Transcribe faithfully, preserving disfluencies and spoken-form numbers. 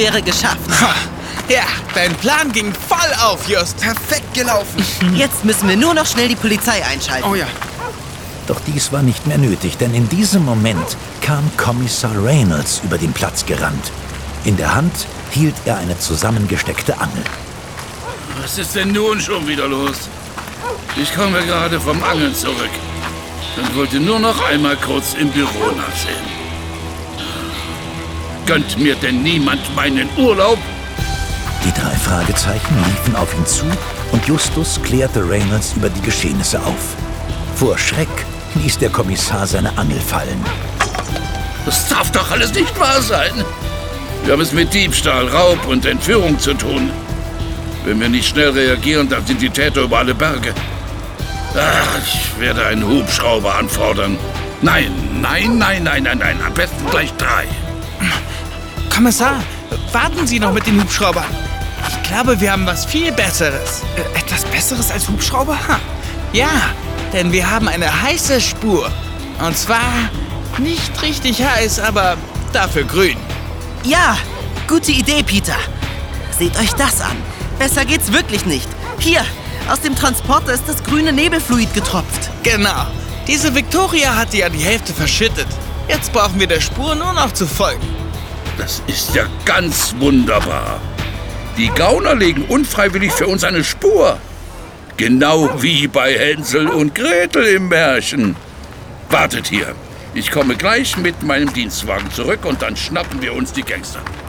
wäre geschafft. Ha. Ja, dein Plan ging voll auf, Just. Perfekt gelaufen. Jetzt müssen wir nur noch schnell die Polizei einschalten. Oh ja. Doch dies war nicht mehr nötig, denn in diesem Moment kam Kommissar Reynolds über den Platz gerannt. In der Hand hielt er eine zusammengesteckte Angel. Was ist denn nun schon wieder los? Ich komme gerade vom Angeln zurück und wollte nur noch einmal kurz im Büro nachsehen. Gönnt mir denn niemand meinen Urlaub? Die drei Fragezeichen liefen auf ihn zu und Justus klärte Reynolds über die Geschehnisse auf. Vor Schreck ließ der Kommissar seine Angel fallen. Das darf doch alles nicht wahr sein. Wir haben es mit Diebstahl, Raub und Entführung zu tun. Wenn wir nicht schnell reagieren, dann sind die Täter über alle Berge. Ach, ich werde einen Hubschrauber anfordern. Nein, nein, nein, nein, nein, nein. Am besten gleich drei. Kommissar, warten Sie noch mit den Hubschraubern. Ich glaube, wir haben was viel Besseres. Äh, etwas Besseres als Hubschrauber? Ha. Ja, denn wir haben eine heiße Spur. Und zwar nicht richtig heiß, aber dafür grün. Ja, gute Idee, Peter. Seht euch das an. Besser geht's wirklich nicht. Hier, aus dem Transporter ist das grüne Nebelfluid getropft. Genau. Diese Victoria hatte ja die Hälfte verschüttet. Jetzt brauchen wir der Spur nur noch zu folgen. Das ist ja ganz wunderbar. Die Gauner legen unfreiwillig für uns eine Spur. Genau wie bei Hänsel und Gretel im Märchen. Wartet hier. Ich komme gleich mit meinem Dienstwagen zurück und dann schnappen wir uns die Gangster.